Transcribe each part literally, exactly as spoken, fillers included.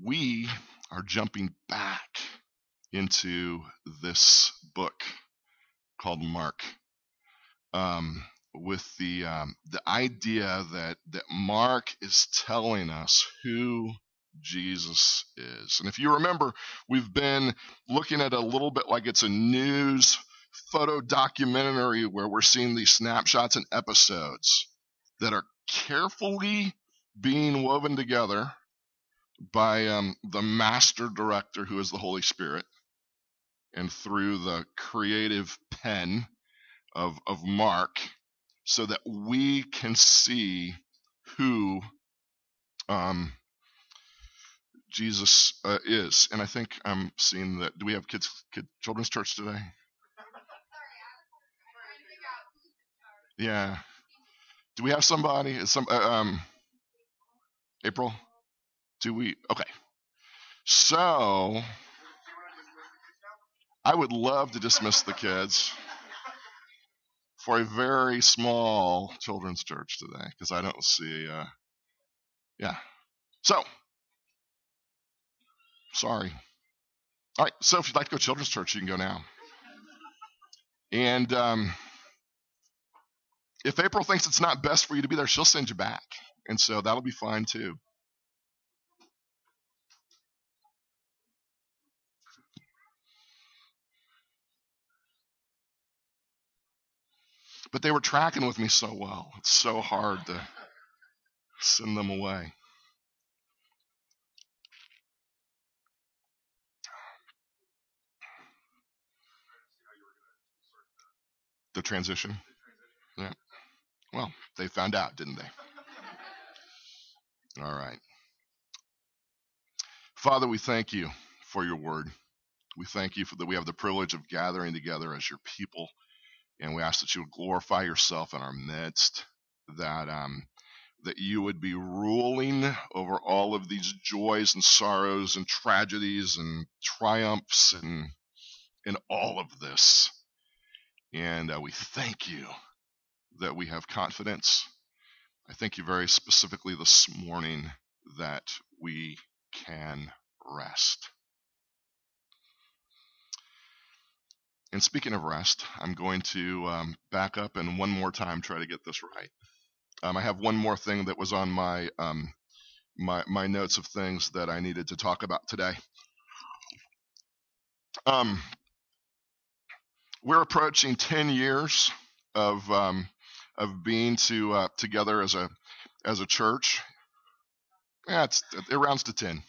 we are jumping back into this book called Mark, um, with the um, the idea that that Mark is telling us who Jesus is. And if you remember, we've been looking at a little bit like it's a news photo documentary where we're seeing these snapshots and episodes that are carefully being woven together by um, the master director, who is the Holy Spirit, and through the creative pen of, of Mark, so that we can see who um, Jesus uh, is. And I think I'm seeing that. Do we have kids, kid, children's church today? Yeah. Do we have somebody? Is some uh, um, April? Do we? Okay. So I would love to dismiss the kids for a very small children's church today, because I don't see. Uh, yeah. So sorry. All right. So if you'd like to go to children's church, you can go now. And um, if April thinks it's not best for you to be there, she'll send you back. And so that'll be fine too. But they were tracking with me so well. It's so hard to send them away. The transition? Yeah. Well, they found out, didn't they? All right. Father, we thank you for your word. We thank you for that we have the privilege of gathering together as your people, and we ask that you would glorify yourself in our midst, that um, that you would be ruling over all of these joys and sorrows and tragedies and triumphs and in all of this. And uh, we thank you that we have confidence. I thank you very specifically this morning that we can rest. And speaking of rest, I'm going to um, back up and one more time try to get this right. Um, I have one more thing that was on my um, my my notes of things that I needed to talk about today. Um, we're approaching ten years of um, of being to uh, together as a as a church. Yeah, it's, it rounds to ten.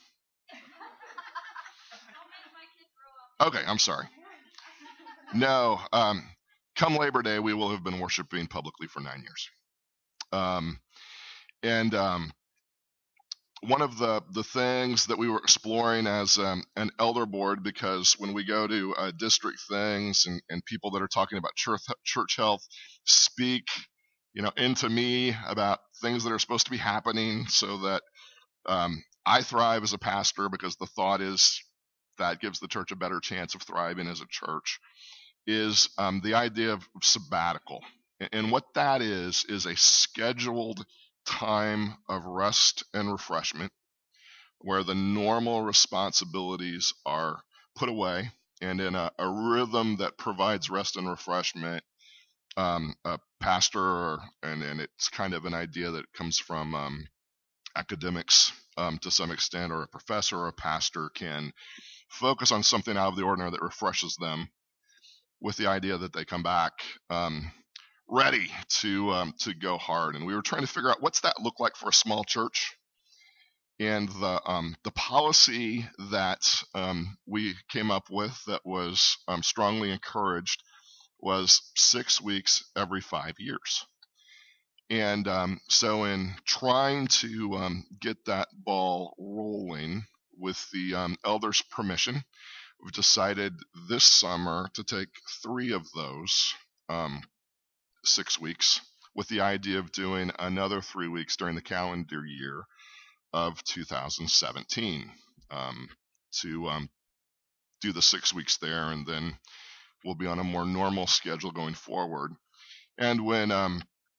Okay, I'm sorry. No, um, come Labor Day, we will have been worshiping publicly for nine years. Um, and um, one of the, the things that we were exploring as um, an elder board, because when we go to uh, district things and, and people that are talking about church, church health speak, you know, into me about things that are supposed to be happening so that um, I thrive as a pastor, because the thought is that gives the church a better chance of thriving as a church, is um, the idea of sabbatical. And what that is, is a scheduled time of rest and refreshment where the normal responsibilities are put away, and in a, a rhythm that provides rest and refreshment, um, a pastor, and, and it's kind of an idea that comes from um, academics um, to some extent, or a professor or a pastor can focus on something out of the ordinary that refreshes them, with the idea that they come back um, ready to um, to go hard. And we were trying to figure out what's that look like for a small church. And the um, the policy that um, we came up with that was um, strongly encouraged was six weeks every five years. And um, so in trying to um, get that ball rolling, with the um, elders' permission, we've decided this summer to take three of those um, six weeks, with the idea of doing another three weeks during the calendar year of two thousand seventeen um, to um, do the six weeks there, and then we'll be on a more normal schedule going forward. And when um,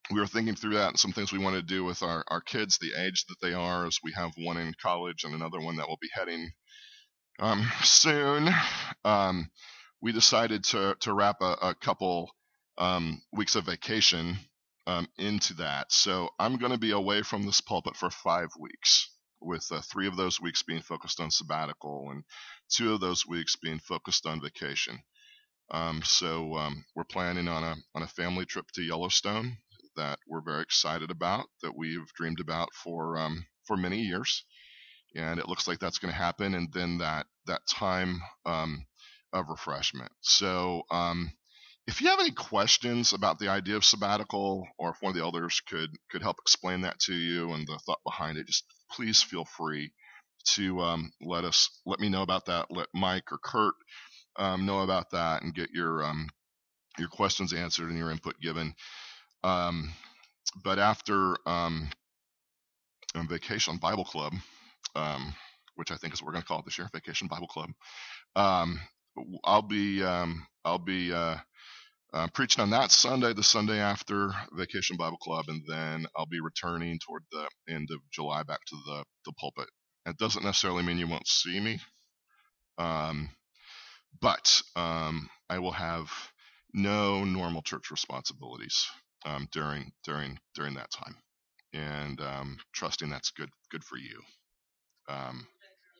we were thinking through that and some things we want to do with our, our kids, the age that they are, as we have one in college and another one that will be heading um, soon. Um, we decided to to wrap a, a couple um, weeks of vacation um, into that. So I'm going to be away from this pulpit for five weeks, with uh, three of those weeks being focused on sabbatical and two of those weeks being focused on vacation. Um, so um, we're planning on a on a family trip to Yellowstone that we're very excited about, that we've dreamed about for um, for many years, and it looks like that's going to happen. And then that that time um, of refreshment. So um, if you have any questions about the idea of sabbatical, or if one of the elders could could help explain that to you and the thought behind it, just please feel free to um, let us let me know about that. Let Mike or Kurt um, know about that, and get your um, your questions answered and your input given. Um, but after um, Vacation Bible Club, um, which I think is what we're going to call it this year, Vacation Bible Club, um, I'll be um, I'll be uh, uh, preaching on that Sunday, the Sunday after Vacation Bible Club, and then I'll be returning toward the end of July back to the the pulpit. It doesn't necessarily mean you won't see me, um, but um, I will have no normal church responsibilities um, during during during that time, and um, trusting that's good good for you. Um,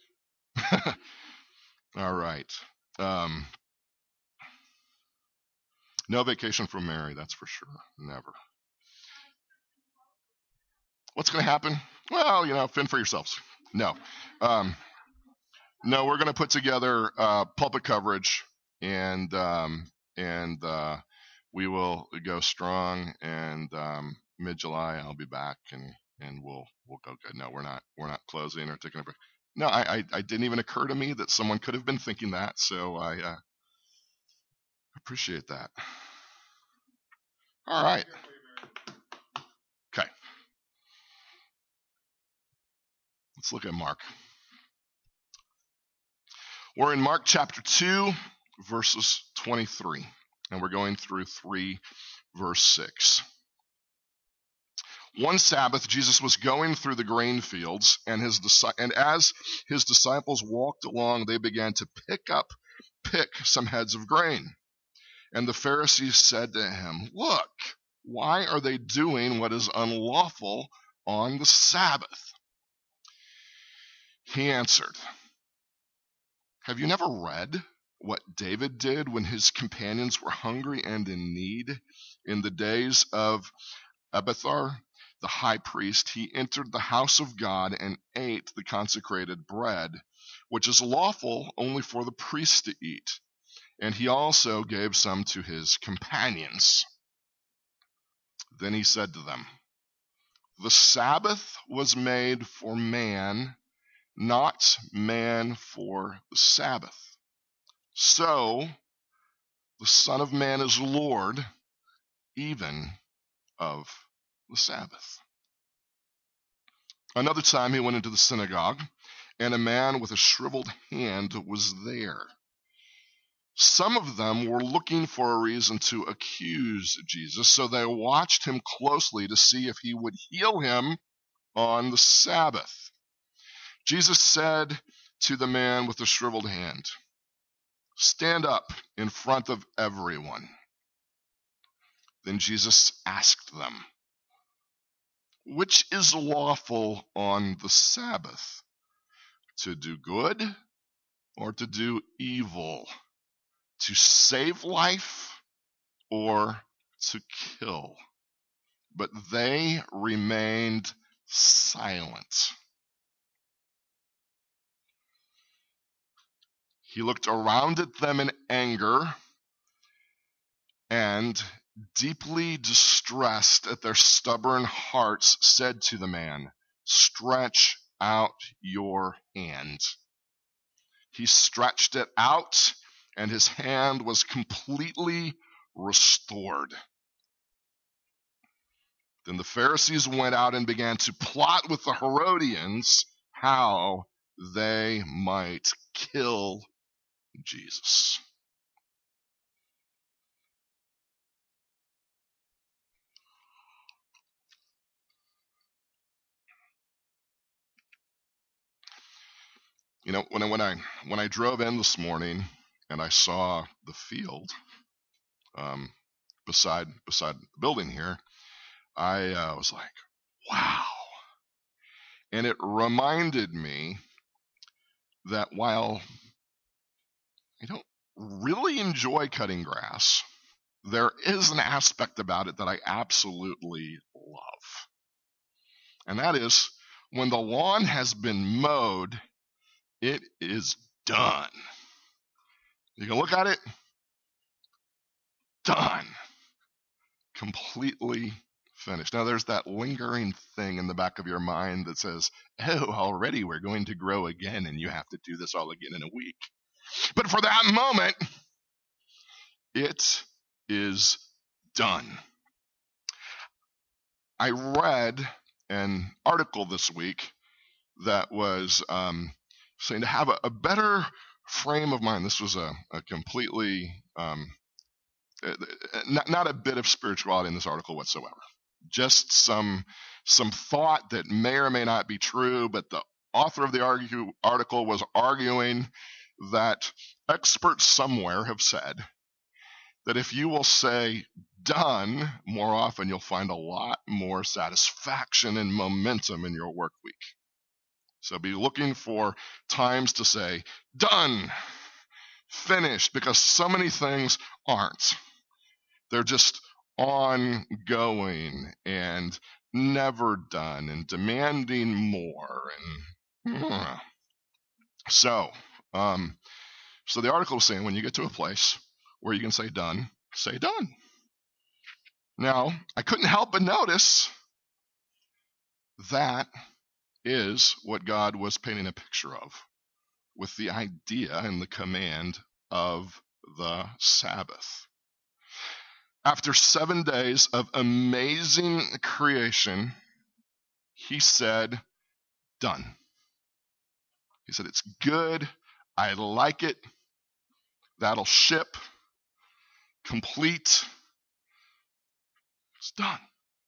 all right. Um, no vacation from Mary, that's for sure. Never. What's going to happen? Well, you know, fend for yourselves. No. Um, no, we're going to put together uh, pulpit coverage, and um, and uh, we will go strong. And um, mid-July, I'll be back, and and we'll we'll go good. No, we're not we're not closing or taking a break. No, I, I, I didn't even occur to me that someone could have been thinking that, so I uh, appreciate that. All right. Okay. Let's look at Mark. We're in Mark chapter two, verses twenty-three, and we're going through three, verse six. One Sabbath, Jesus was going through the grain fields, and his and as his disciples walked along, they began to pick up, pick some heads of grain. And the Pharisees said to him, "Look, why are they doing what is unlawful on the Sabbath?" He answered, "Have you never read what David did when his companions were hungry and in need? In the days of Abiathar, the high priest, he entered the house of God and ate the consecrated bread, which is lawful only for the priest to eat. And he also gave some to his companions." Then he said to them, "The Sabbath was made for man, not man for the Sabbath. So the Son of Man is Lord even of the Sabbath." Another time he went into the synagogue, and a man with a shriveled hand was there. Some of them were looking for a reason to accuse Jesus, so they watched him closely to see if he would heal him on the Sabbath. Jesus said to the man with the shriveled hand, "Stand up in front of everyone." Then Jesus asked them, "Which is lawful on the Sabbath, to do good or to do evil, to save life or to kill?" But they remained silent. He looked around at them in anger and, deeply distressed at their stubborn hearts, said to the man, "Stretch out your hand." He stretched it out, and his hand was completely restored. Then the Pharisees went out and began to plot with the Herodians how they might kill Jesus. You know, when I, when I when I drove in this morning and I saw the field um, beside beside the building here, I uh, was like, wow. And it reminded me that while I don't really enjoy cutting grass, there is an aspect about it that I absolutely love. And that is when the lawn has been mowed, it is done. You can look at it, done. Completely finished. Now there's that lingering thing in the back of your mind that says, oh, already we're going to grow again and you have to do this all again in a week. But for that moment, it is done. I read an article this week that was um, saying to have a, a better frame of mind. This was a, a completely, um, not, not a bit of spirituality in this article whatsoever. Just some some thought that may or may not be true, but the author of the argue, article was arguing that experts somewhere have said that if you will say done more often, you'll find a lot more satisfaction and momentum in your work week. So be looking for times to say done, finished, because so many things aren't. They're just ongoing and never done and demanding more. And hmm. so, um, so the article was saying when you get to a place where you can say done, say done. Now, I couldn't help but notice that is what God was painting a picture of with the idea and the command of the Sabbath. After seven days of amazing creation, he said, done. He said, it's good. I like it. That'll ship. Complete. It's done.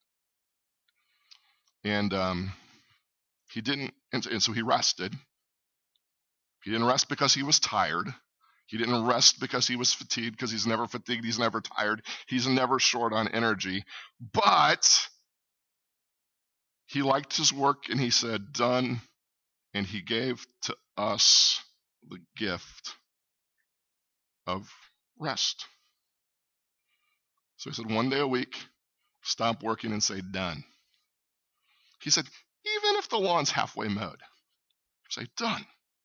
And um, he didn't, and, and so he rested. He didn't rest because he was tired. He didn't rest because he was fatigued, because he's never fatigued, he's never tired, he's never short on energy. But he liked his work and he said, done, and he gave to us the gift of rest. So he said, one day a week, stop working and say done. He said, even if the lawn's halfway mowed, say done.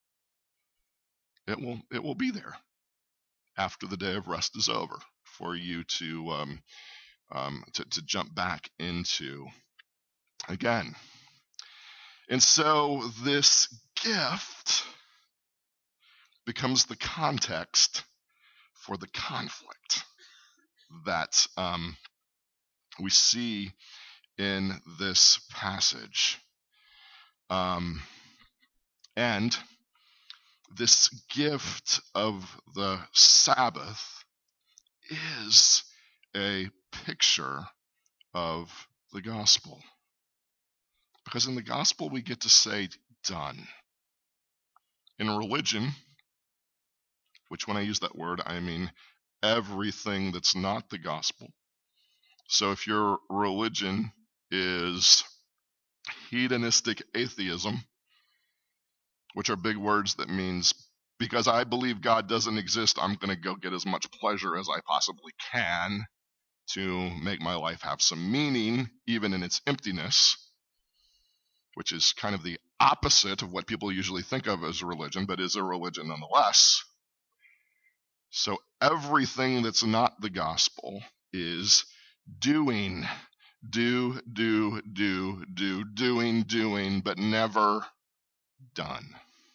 It will, it will be there after the day of rest is over for you to um, um, to, to jump back into again. And so this gift becomes the context for the conflict that um, we see in this passage. Um, and this gift of the Sabbath is a picture of the gospel. Because in the gospel, we get to say done. In religion, which when I use that word, I mean everything that's not the gospel. So if your religion is hedonistic atheism, which are big words that means because I believe God doesn't exist, I'm going to go get as much pleasure as I possibly can to make my life have some meaning, even in its emptiness, which is kind of the opposite of what people usually think of as a religion, but is a religion nonetheless. So everything that's not the gospel is doing, do, do, do, do, doing, doing, but never done.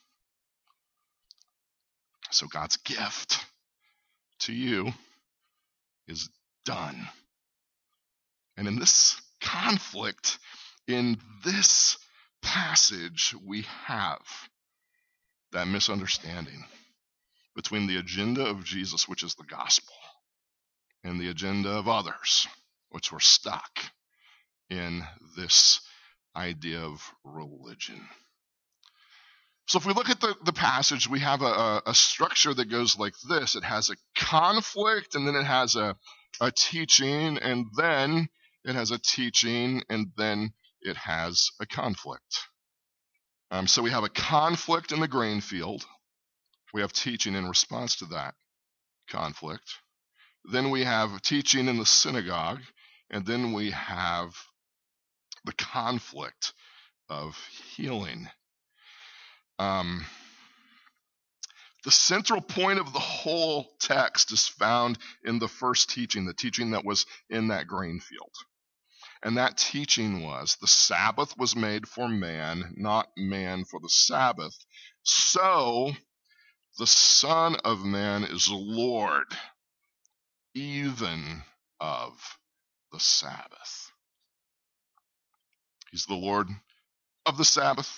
So God's gift to you is done. And in this conflict, in this passage, we have that misunderstanding between the agenda of Jesus, which is the gospel, and the agenda of others, which were stuck in this idea of religion. So if we look at the, the passage, we have a, a structure that goes like this. It has a conflict, and then it has a, a teaching, and then it has a teaching, and then it has a conflict. Um, so we have a conflict in the grain field. We have teaching in response to that conflict. Then we have teaching in the synagogue, and then we have the conflict of healing. Um, the central point of the whole text is found in the first teaching, the teaching that was in that grain field. And that teaching was, the Sabbath was made for man, not man for the Sabbath. So the Son of Man is Lord, even of the Sabbath. He's the Lord of the Sabbath,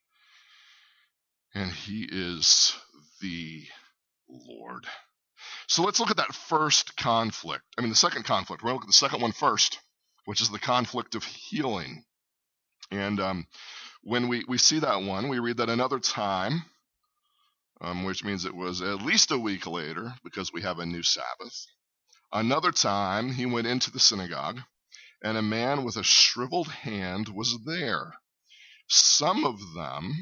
and he is the Lord. So let's look at that first conflict. I mean, the second conflict. We're going to look at the second one first, which is the conflict of healing. And um, when we, we see that one, we read that another time, um, which means it was at least a week later, because we have a new Sabbath. Another time, he went into the synagogue, and a man with a shriveled hand was there. Some of them,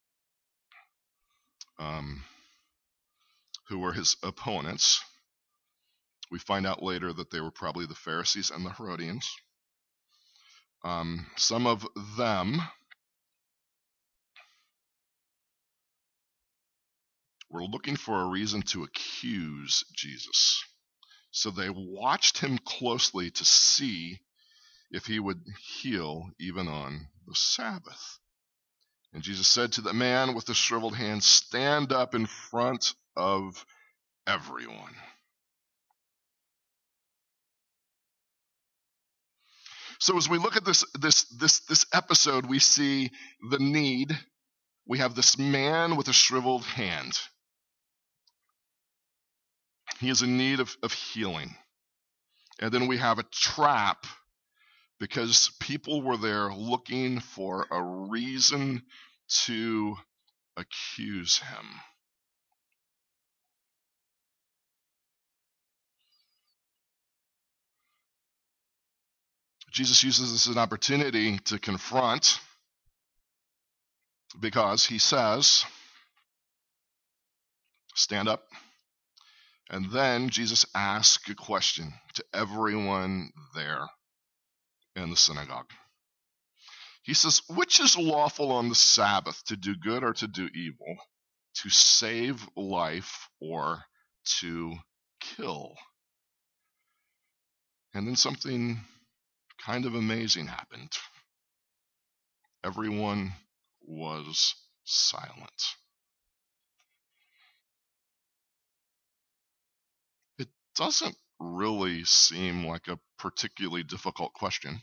um, who were his opponents, we find out later that they were probably the Pharisees and the Herodians. Um, some of them were looking for a reason to accuse Jesus. So they watched him closely to see if he would heal even on the Sabbath. And Jesus said to the man with the shriveled hand, "Stand up in front of everyone." So as we look at this, this, this, this episode, we see the need. We have this man with a shriveled hand. He is in need of, of healing. And then we have a trap, because people were there looking for a reason to accuse him. Jesus uses this as an opportunity to confront, because he says, "Stand up." And then Jesus asks a question to everyone there in the synagogue. He says, "Which is lawful on the Sabbath, to do good or to do evil, to save life or to kill?" And then something kind of amazing happened. Everyone was silent. It doesn't really seem like a particularly difficult question,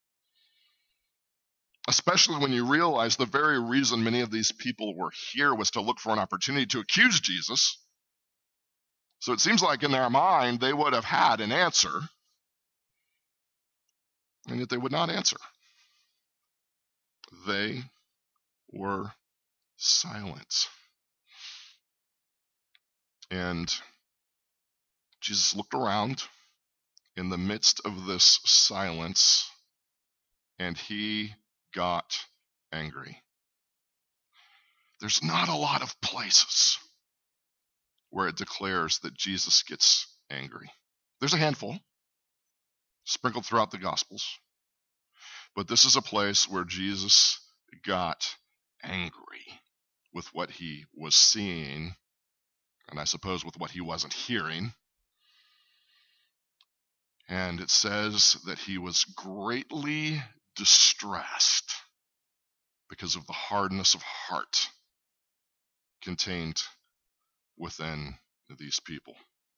especially when you realize the very reason many of these people were here was to look for an opportunity to accuse Jesus. So it seems like in their mind they would have had an answer, and yet they would not answer. They were silent. And Jesus looked around in the midst of this silence, and he got angry. There's not a lot of places where it declares that Jesus gets angry. There's a handful sprinkled throughout the Gospels, but this is a place where Jesus got angry with what he was seeing, and I suppose with what he wasn't hearing. And it says that he was greatly distressed because of the hardness of heart contained within these people.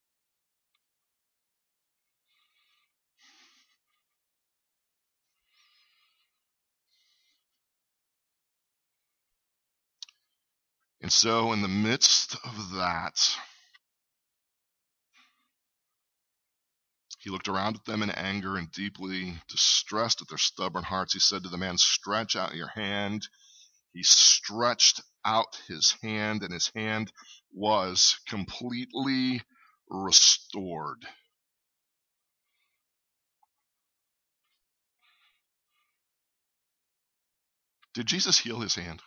And so in the midst of that, he looked around at them in anger and deeply distressed at their stubborn hearts. He said to the man, "Stretch out your hand." He stretched out his hand, and his hand was completely restored. Did Jesus heal his hand?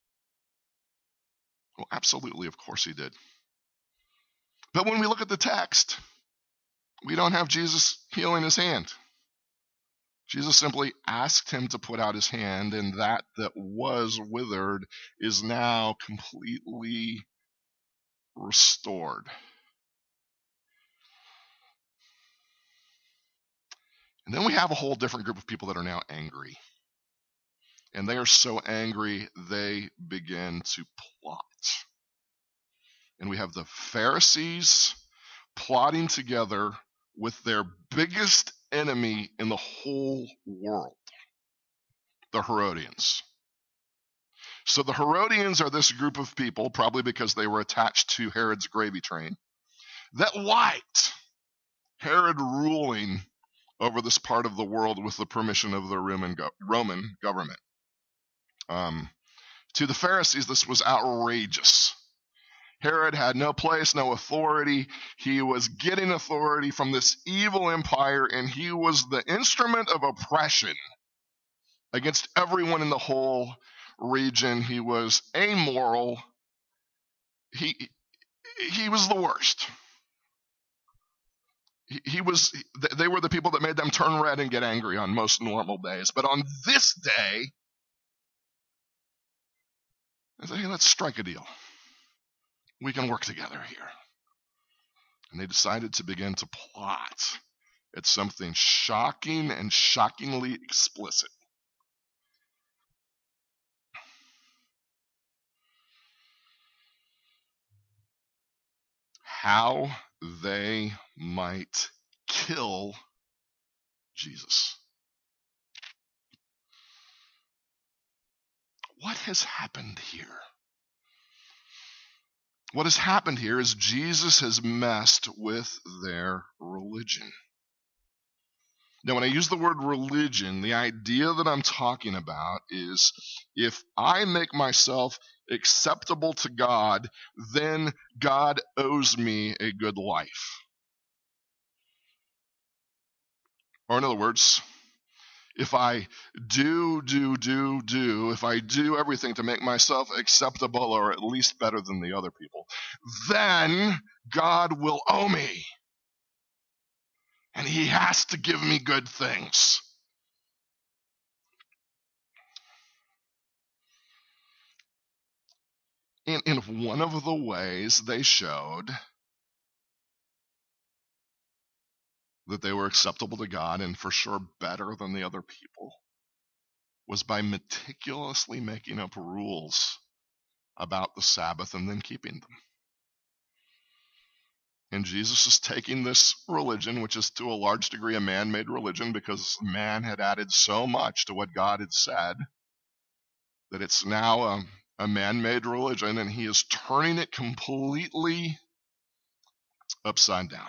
Well, absolutely, of course he did. But when we look at the text, we don't have Jesus healing his hand. Jesus simply asked him to put out his hand, and that that was withered is now completely restored. And then we have a whole different group of people that are now angry. And they are so angry, they begin to plot. And we have the Pharisees plotting together with their biggest enemy in the whole world, the Herodians. So the Herodians are this group of people, probably because they were attached to Herod's gravy train, that liked Herod ruling over this part of the world with the permission of the Roman, go- Roman government. Um, to the Pharisees, this was outrageous. Herod had no place, no authority. He was getting authority from this evil empire, and he was the instrument of oppression against everyone in the whole region. He was amoral. He, he was the worst. He, he was, they were the people that made them turn red and get angry on most normal days. But on this day, they say, hey, let's strike a deal. We can work together here. And they decided to begin to plot at something shocking and shockingly explicit. How they might kill Jesus. What has happened here? What has happened here is Jesus has messed with their religion. Now, when I use the word religion, the idea that I'm talking about is if I make myself acceptable to God, then God owes me a good life. Or in other words, if I do, do, do, do, if I do everything to make myself acceptable or at least better than the other people, then God will owe me. And he has to give me good things. In, in one of the ways they showed that they were acceptable to God and for sure better than the other people was by meticulously making up rules about the Sabbath and then keeping them. And Jesus is taking this religion, which is to a large degree a man-made religion because man had added so much to what God had said that it's now a, a man-made religion, and he is turning it completely upside down.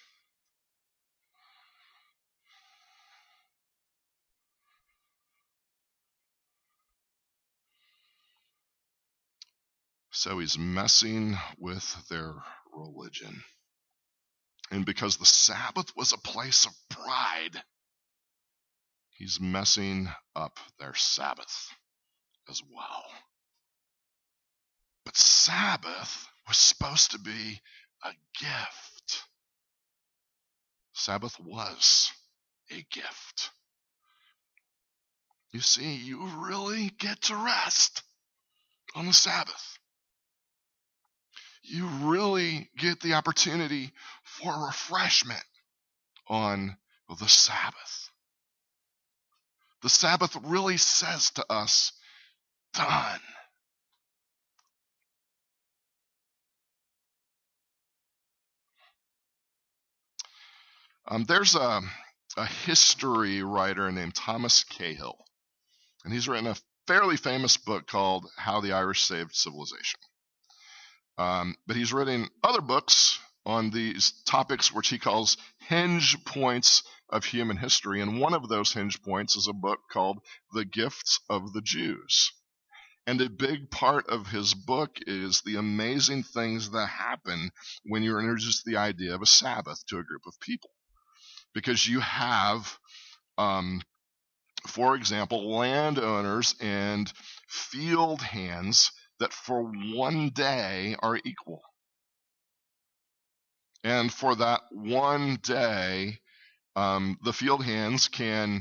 So he's messing with their religion. And because the Sabbath was a place of pride, he's messing up their Sabbath as well. But Sabbath was supposed to be a gift. Sabbath was a gift. You see, you really get to rest on the Sabbath. You really get the opportunity for refreshment on the Sabbath. The Sabbath really says to us, done. Um, there's a, a history writer named Thomas Cahill, and he's written a fairly famous book called How the Irish Saved Civilization. Um, but he's written other books on these topics which he calls hinge points of human history. And one of those hinge points is a book called The Gifts of the Jews. And a big part of his book is the amazing things that happen when you introduce the idea of a Sabbath to a group of people. Because you have, um, for example, landowners and field hands that for one day are equal. And for that one day, um, the field hands can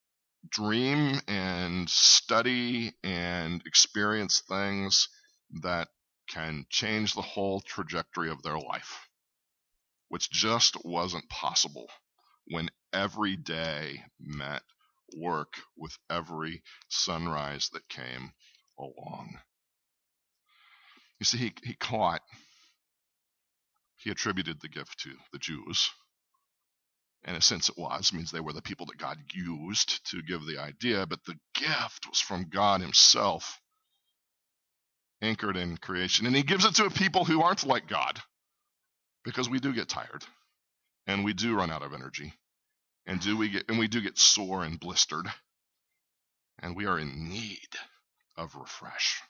dream and study and experience things that can change the whole trajectory of their life, which just wasn't possible when every day meant work with every sunrise that came along. You see, he, he caught, he attributed the gift to the Jews. In a sense it was, it means they were the people that God used to give the idea, but the gift was from God himself, anchored in creation. And he gives it to a people who aren't like God, because we do get tired, and we do run out of energy, and do we get and we do get sore and blistered, and we are in need of refresh.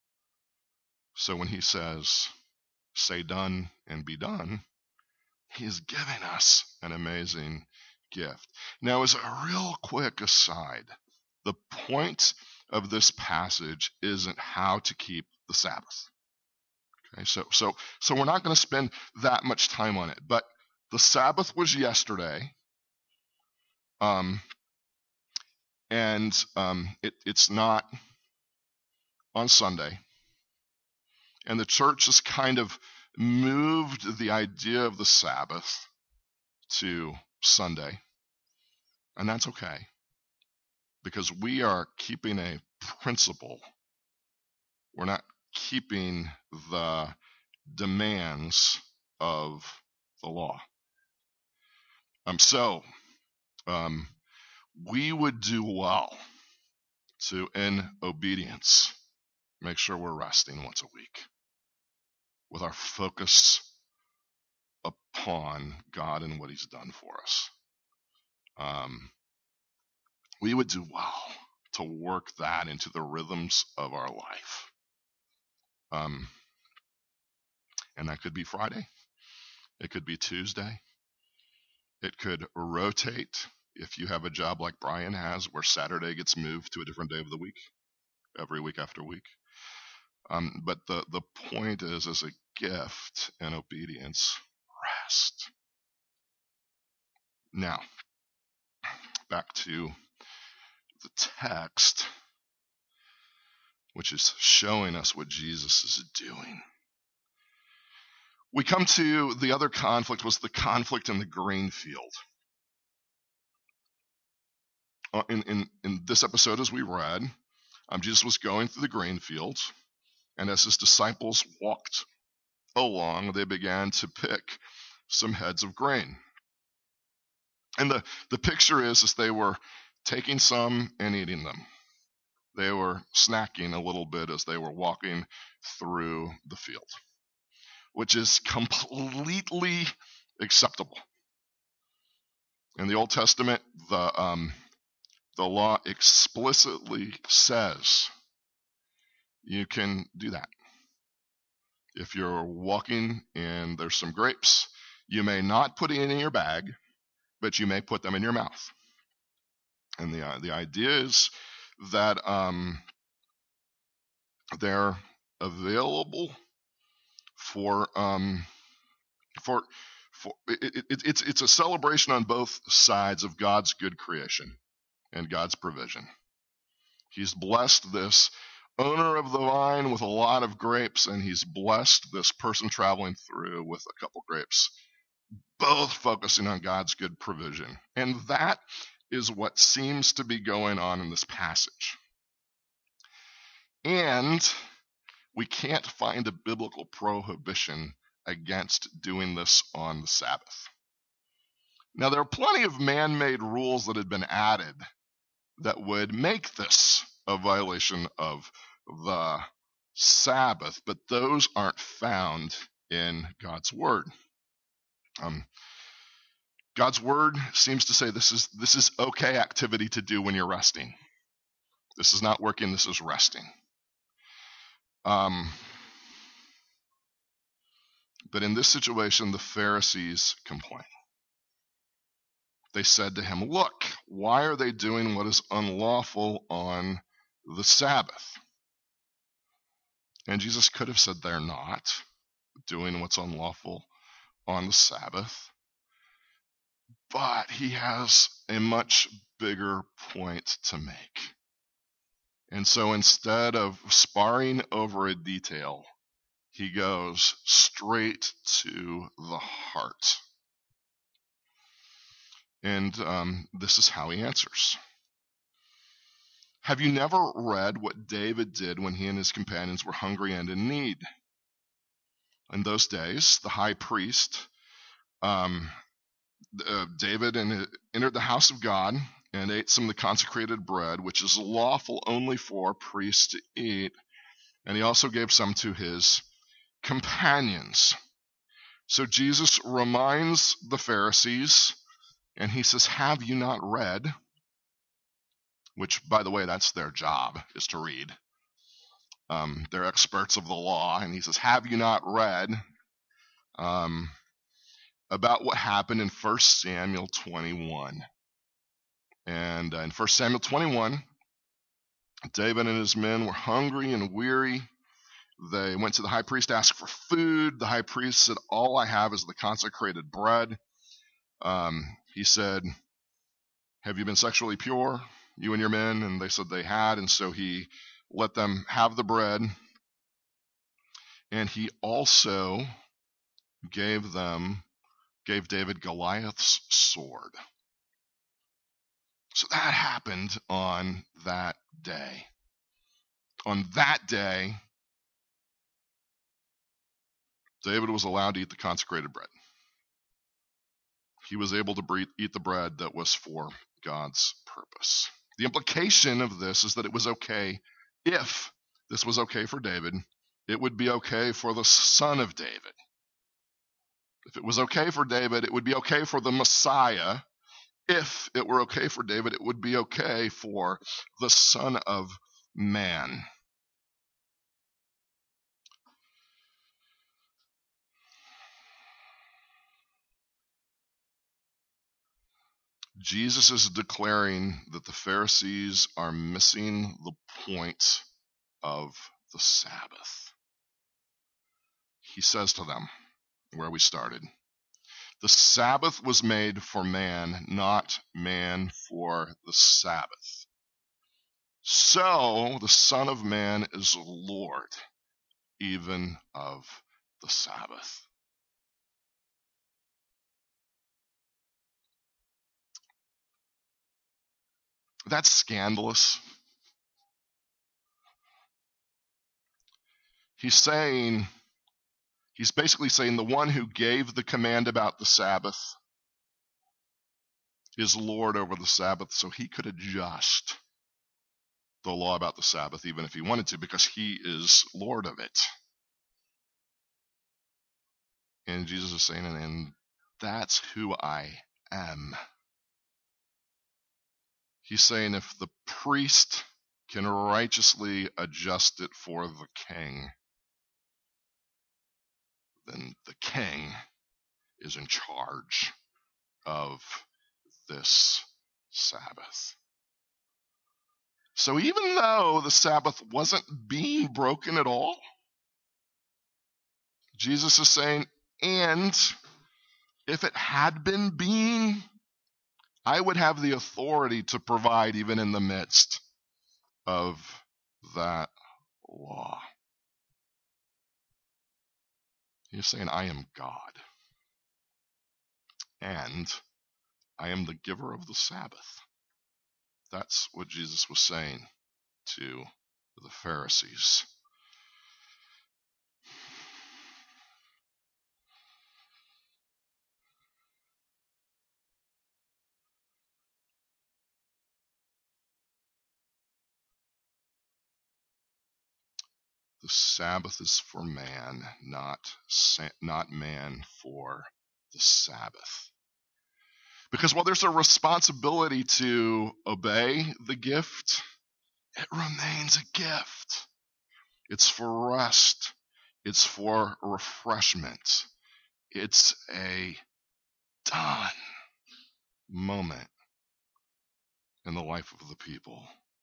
So when he says, say done and be done, he's giving us an amazing gift. Now, as a real quick aside, the point of this passage isn't how to keep the Sabbath. Okay, so so so we're not going to spend that much time on it. But the Sabbath was yesterday, um, and um, it, it's not on Sunday. And the church has kind of moved the idea of the Sabbath to Sunday. And that's okay, because we are keeping a principle. We're not keeping the demands of the law. Um, so um, we would do well to, in obedience, make sure we're resting once a week with our focus upon God and what he's done for us. Um, we would do well to work that into the rhythms of our life. Um, and that could be Friday. It could be Tuesday. It could rotate if you have a job like Brian has, where Saturday gets moved to a different day of the week, every week after week. Um, but the, the point is, as a gift and obedience, rest. Now, back to the text, which is showing us what Jesus is doing. We come to the other conflict, was the conflict in the grain field. Uh, in, in, in this episode, as we read, um, Jesus was going through the grain fields, and as his disciples walked along, they began to pick some heads of grain. And the, the picture is, is they were taking some and eating them. They were snacking a little bit as they were walking through the field, which is completely acceptable. In the Old Testament, the um, the law explicitly says you can do that. If you're walking and there's some grapes, you may not put it in your bag, but you may put them in your mouth. And the uh, the idea is that um, they're available for um, for for it, it, it's it's a celebration on both sides of God's good creation and God's provision. He's blessed this owner of the vine with a lot of grapes, and he's blessed this person traveling through with a couple grapes, both focusing on God's good provision. And that is what seems to be going on in this passage. And we can't find a biblical prohibition against doing this on the Sabbath. Now, there are plenty of man-made rules that had been added that would make this a violation of the Sabbath, but those aren't found in God's word. Um, God's word seems to say this is this is okay activity to do when you're resting. This is not working, this is resting. Um, but in this situation, the Pharisees complain. They said to him, "Look, why are they doing what is unlawful on the Sabbath?" And Jesus could have said they're not doing what's unlawful on the Sabbath. But he has a much bigger point to make. And so instead of sparring over a detail, he goes straight to the heart. And um, this is how he answers. "Have you never read what David did when he and his companions were hungry and in need? In those days, the high priest, um, uh, David, and entered the house of God and ate some of the consecrated bread, which is lawful only for priests to eat. And he also gave some to his companions." So Jesus reminds the Pharisees, and he says, "Have you not read?" Which, by the way, that's their job, is to read. Um, they're experts of the law. And he says, "Have you not read um, about what happened in First Samuel twenty-one? And uh, in First Samuel twenty-one, David and his men were hungry and weary. They went to the high priest to ask for food. The high priest said, "All I have is the consecrated bread." Um, he said, "Have you been sexually pure, you and your men?" And they said they had. And so he let them have the bread. And he also gave them, gave David Goliath's sword. So that happened on that day. On that day, David was allowed to eat the consecrated bread. He was able to breathe, eat the bread that was for God's purpose. The implication of this is that it was okay. If this was okay for David, it would be okay for the son of David. If it was okay for David, it would be okay for the Messiah. If it were okay for David, it would be okay for the Son of Man. Jesus is declaring that the Pharisees are missing the point of the Sabbath. He says to them, where we started, "The Sabbath was made for man, not man for the Sabbath. So the Son of Man is Lord, even of the Sabbath." That's scandalous. He's saying, he's basically saying the one who gave the command about the Sabbath is Lord over the Sabbath, so he could adjust the law about the Sabbath even if he wanted to, because he is Lord of it. And Jesus is saying, and that's who I am. He's saying if the priest can righteously adjust it for the king, then the king is in charge of this Sabbath. So even though the Sabbath wasn't being broken at all, Jesus is saying, and if it had been being, I would have the authority to provide even in the midst of that law. He's saying, I am God, and I am the giver of the Sabbath. That's what Jesus was saying to the Pharisees. The Sabbath is for man, not, not man for the Sabbath. Because while there's a responsibility to obey the gift, it remains a gift. It's for rest. It's for refreshment. It's a done moment in the life of the people.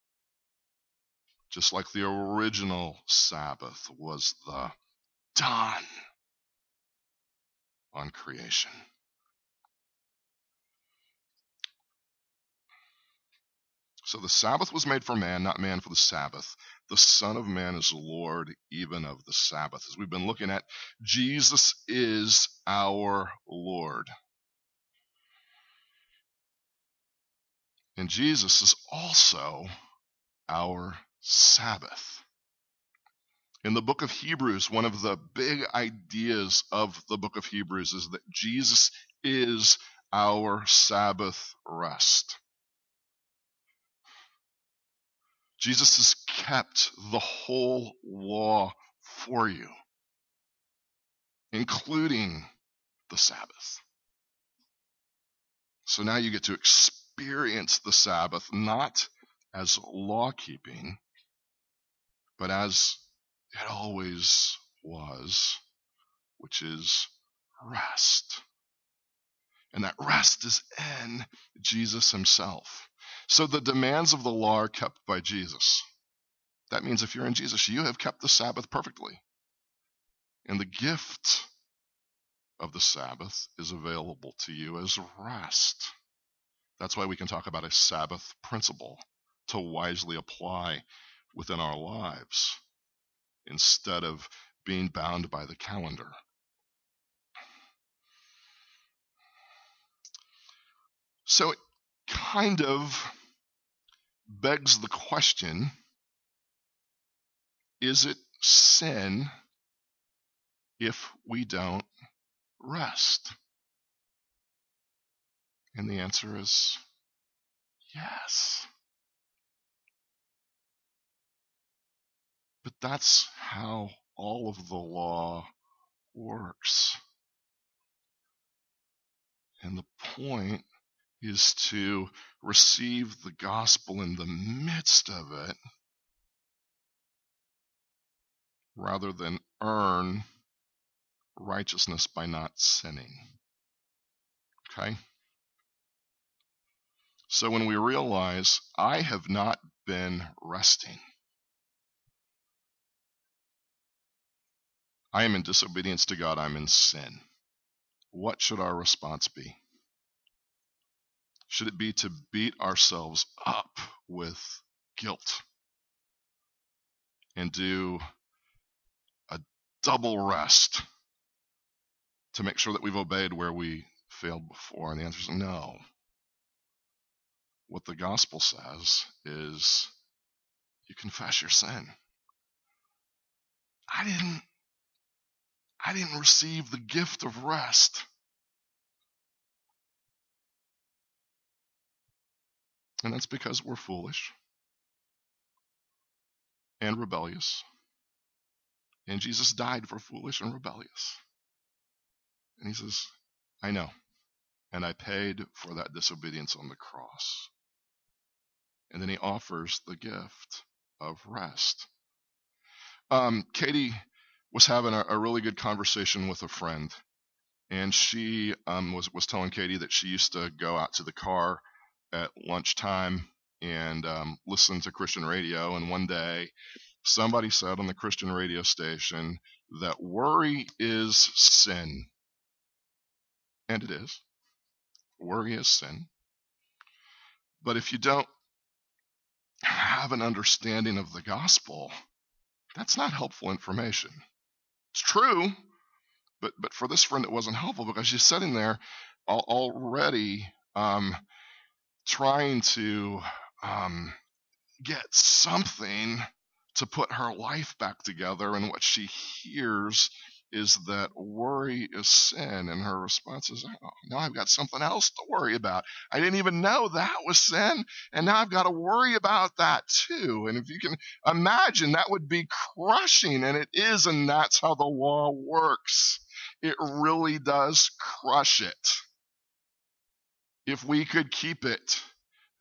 Just like the original Sabbath was the done on creation. So the Sabbath was made for man, not man for the Sabbath. The Son of Man is Lord even of the Sabbath. As we've been looking at, Jesus is our Lord. And Jesus is also our Sabbath. In the book of Hebrews, one of the big ideas of the book of Hebrews is that Jesus is our Sabbath rest. Jesus has kept the whole law for you, including the Sabbath. So now you get to experience the Sabbath not as law-keeping, but as it always was, which is rest. And that rest is in Jesus himself. So the demands of the law are kept by Jesus. That means if you're in Jesus, you have kept the Sabbath perfectly. And the gift of the Sabbath is available to you as rest. That's why we can talk about a Sabbath principle to wisely apply within our lives instead of being bound by the calendar. So it kind of begs the question, is it sin if we don't rest? And the answer is yes. But that's how all of the law works. And the point is to receive the gospel in the midst of it rather than earn righteousness by not sinning. Okay? So when we realize I have not been resting, I am in disobedience to God, I'm in sin, what should our response be? Should it be to beat ourselves up with guilt and do a double rest to make sure that we've obeyed where we failed before? And the answer is no. What the gospel says is you confess your sin. I didn't, I didn't receive the gift of rest. And that's because we're foolish and rebellious. And Jesus died for foolish and rebellious. And he says, I know. And I paid for that disobedience on the cross. And then he offers the gift of rest. Um, Katie was having a, a really good conversation with a friend. And she um, was, was telling Katie that she used to go out to the car at lunchtime and um, listen to Christian radio. And one day, somebody said on the Christian radio station that worry is sin. And it is. Worry is sin. But if you don't have an understanding of the gospel, that's not helpful information. It's true, but but for this friend it wasn't helpful because she's sitting there al- already um, trying to um, get something to put her life back together, and what she hears is that worry is sin, and her response is, oh, now I've got something else to worry about. I didn't even know that was sin, and now I've got to worry about that too. And if you can imagine, that would be crushing, and it is, and that's how the law works. It really does crush it. If we could keep it,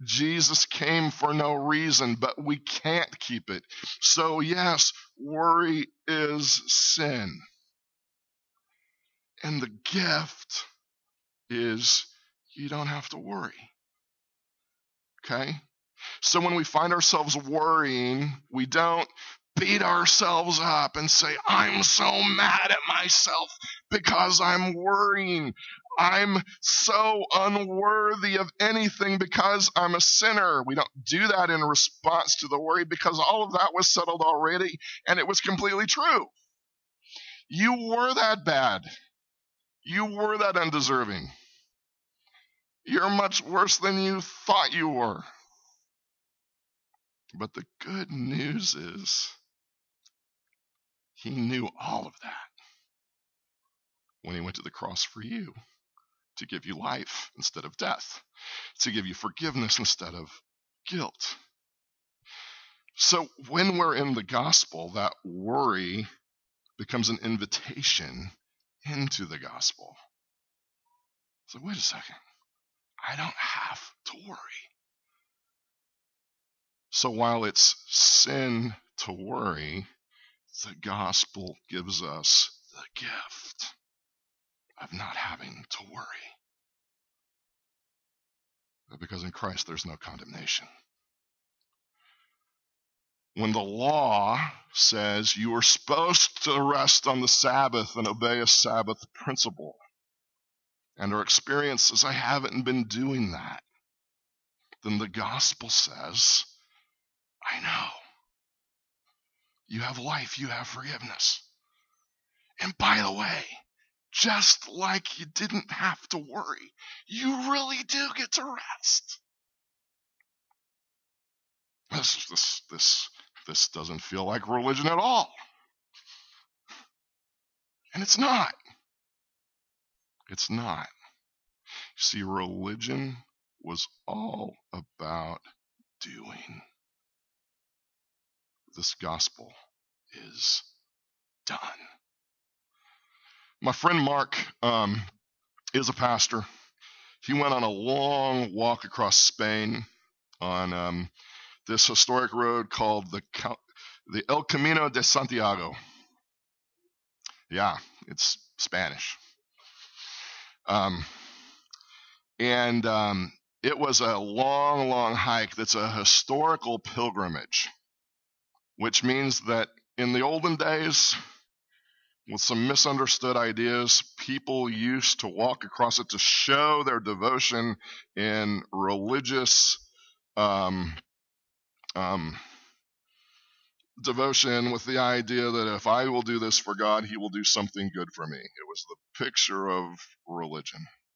Jesus came for no reason, but we can't keep it. So yes, worry is sin. And the gift is you don't have to worry. Okay? So when we find ourselves worrying, we don't beat ourselves up and say, I'm so mad at myself because I'm worrying. I'm so unworthy of anything because I'm a sinner. We don't do that in response to the worry because all of that was settled already and it was completely true. You were that bad. You were that undeserving. You're much worse than you thought you were. But the good news is he knew all of that when he went to the cross for you, to give you life instead of death, to give you forgiveness instead of guilt. So when we're in the gospel, that worry becomes an invitation into the gospel. So wait a second, I don't have to worry. So while it's sin to worry, the gospel gives us the gift of not having to worry. Because in Christ there's no condemnation. When the law says you are supposed to rest on the Sabbath and obey a Sabbath principle, and our experience is I haven't been doing that, then the gospel says, I know. You have life, you have forgiveness. And by the way, just like you didn't have to worry, you really do get to rest. This, this, this, this doesn't feel like religion at all. And it's not. It's not. See, religion was all about doing. This gospel is done. My friend Mark um, is a pastor. He went on a long walk across Spain on um, this historic road called the the El Camino de Santiago. Yeah, it's Spanish. Um, and um, it was a long, long hike that's a historical pilgrimage, which means that in the olden days, with some misunderstood ideas, people used to walk across it to show their devotion in religious um, um, devotion with the idea that if I will do this for God, he will do something good for me. It was the picture of religion.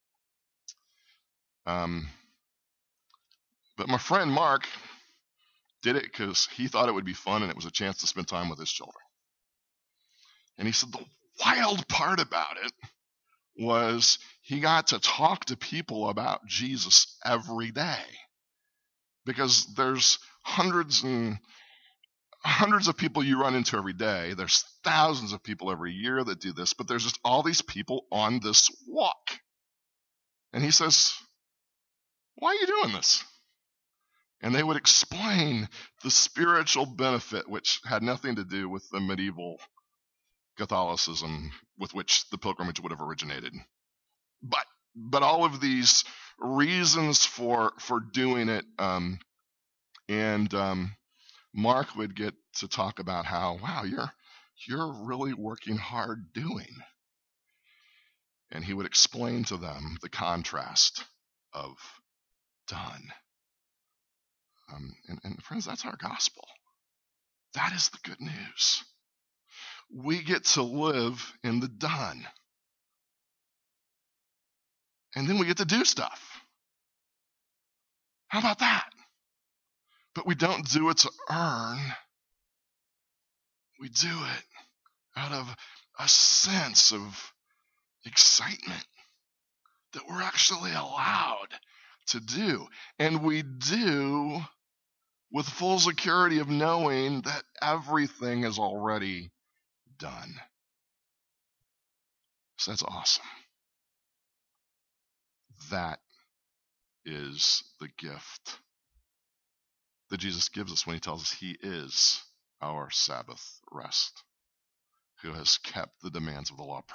Um, but my friend Mark did it because he thought it would be fun and it was a chance to spend time with his children. And he said the wild part about it was he got to talk to people about Jesus every day. Because there's hundreds and hundreds of people you run into every day. There's thousands of people every year that do this, but there's just all these people on this walk. And he says, why are you doing this? And they would explain the spiritual benefit, which had nothing to do with the medieval Catholicism with which the pilgrimage would have originated. But but all of these reasons for for doing it, um, and um, Mark would get to talk about how, wow, you're you're really working hard doing. And he would explain to them the contrast of done. Um, and, and friends, that's our gospel. That is the good news. We get to live in the done. And then we get to do stuff. How about that? But we don't do it to earn. We do it out of a sense of excitement that we're actually allowed to do. And we do with full security of knowing that everything is already done. So that's awesome. That is the gift that Jesus gives us when he tells us he is our Sabbath rest, who has kept the demands of the law